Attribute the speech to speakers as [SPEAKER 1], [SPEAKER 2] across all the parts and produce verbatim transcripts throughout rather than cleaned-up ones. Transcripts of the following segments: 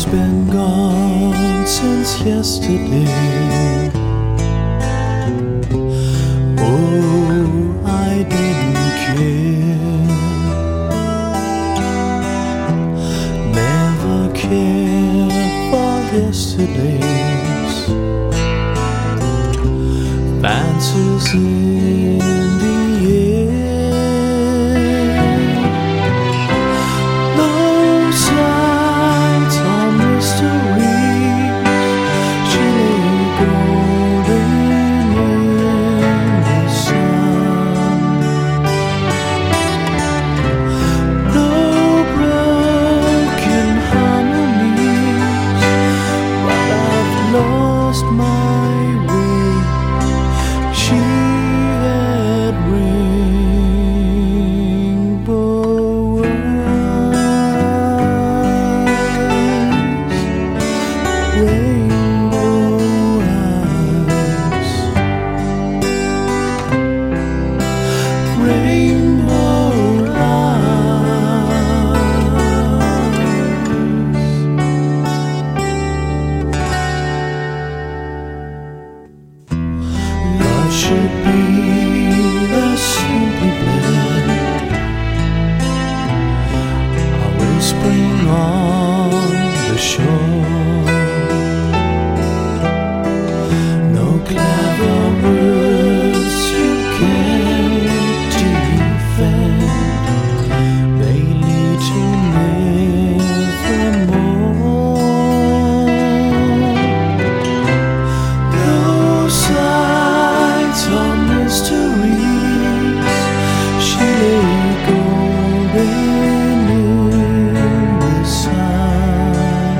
[SPEAKER 1] been gone since yesterday. Oh, I didn't care, never cared for yesterday's fancies in the air. No signs or mysteries, she lay golden in the sun. No broken harmonies, but I've lost my way. She had rainbow eyes, rainbow eyes, rainbow eyes. Love should be a simply blend, always spring on the shore. No clever words you can't defend, they lead to nevermore. No signs or mysteries, she lay golden in the sun.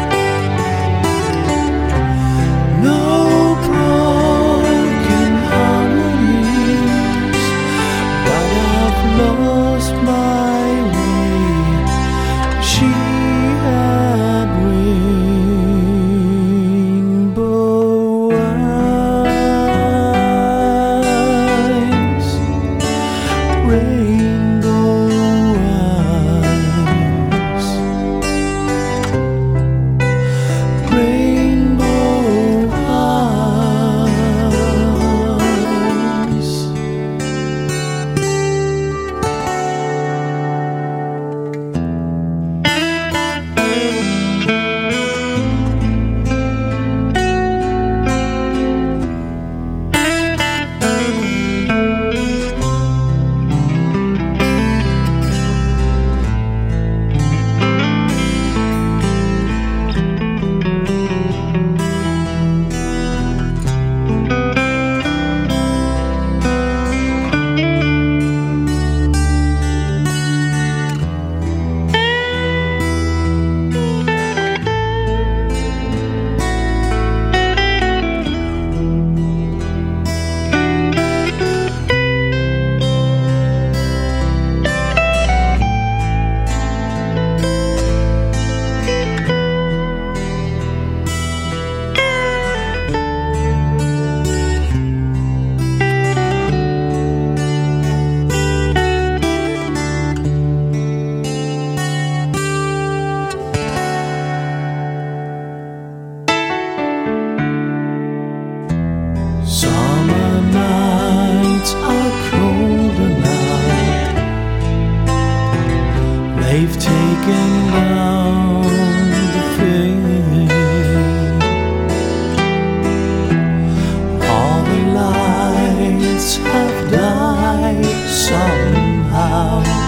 [SPEAKER 1] No broken harmonies, but I've lost my way. She had rainbow eyes, rainbow eyes, rainbow eyes. Summer nights are colder now, they've taken down the flame. All the lights have died somehow.